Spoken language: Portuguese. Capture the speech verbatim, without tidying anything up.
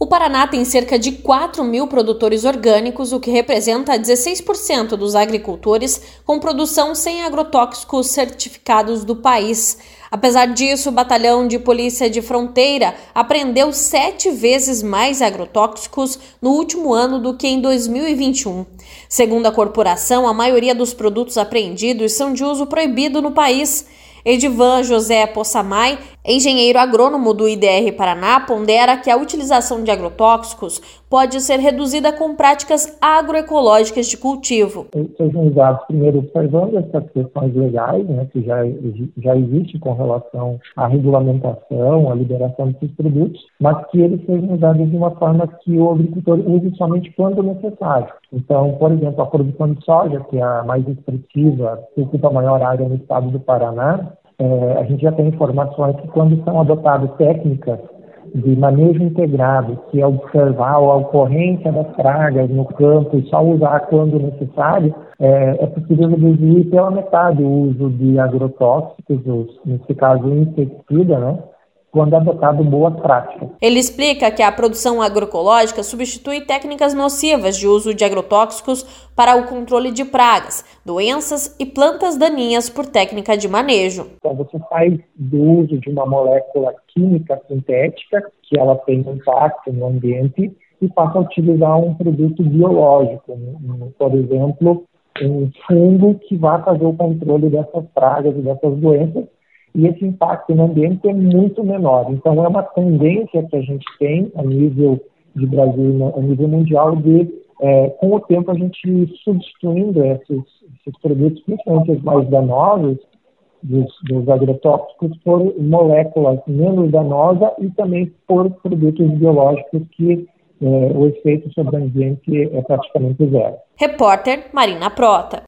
Paraná tem cerca de quatro mil produtores orgânicos, o que representa dezesseis por cento dos agricultores com produção sem agrotóxicos certificados do país. Apesar disso, o Batalhão de Polícia de Fronteira apreendeu sete vezes mais agrotóxicos no último ano do que em dois mil e vinte e um. Segundo a corporação, a maioria dos produtos apreendidos são de uso proibido no país. Edivan José Possamay, engenheiro agrônomo do I D R Paraná, pondera que a utilização de agrotóxicos pode ser reduzida com práticas agroecológicas de cultivo. Sejam usados primeiro observando essas questões legais, né, que já, já existe com relação à regulamentação, à liberação desses produtos, mas que eles sejam usados de uma forma que o agricultor use somente quando necessário. Então, por exemplo, a produção de soja, que é a mais expressiva, que ocupa a maior área no estado do Paraná, é, a gente já tem informações que quando são adotadas técnicas de manejo integrado, que é observar a ocorrência das pragas no campo e só usar quando necessário, é, é possível reduzir pela metade o uso de agrotóxicos, nesse caso inseticida, né? Quando adotado boas práticas. Ele explica que a produção agroecológica substitui técnicas nocivas de uso de agrotóxicos para o controle de pragas, doenças e plantas daninhas por técnica de manejo. Então, você faz do uso de uma molécula química sintética, que ela tem impacto no ambiente, e passa a utilizar um produto biológico, um, por exemplo, um fungo que vai fazer o controle dessas pragas e dessas doenças, e esse impacto no ambiente é muito menor. Então, é uma tendência que a gente tem a nível de Brasil, a nível mundial, de, é, com o tempo, a gente substituindo esses, esses produtos, principalmente os mais danosos, dos, dos agrotóxicos, por moléculas menos danosas e também por produtos biológicos que é, o efeito sobre o ambiente é praticamente zero. Repórter Marina Prota.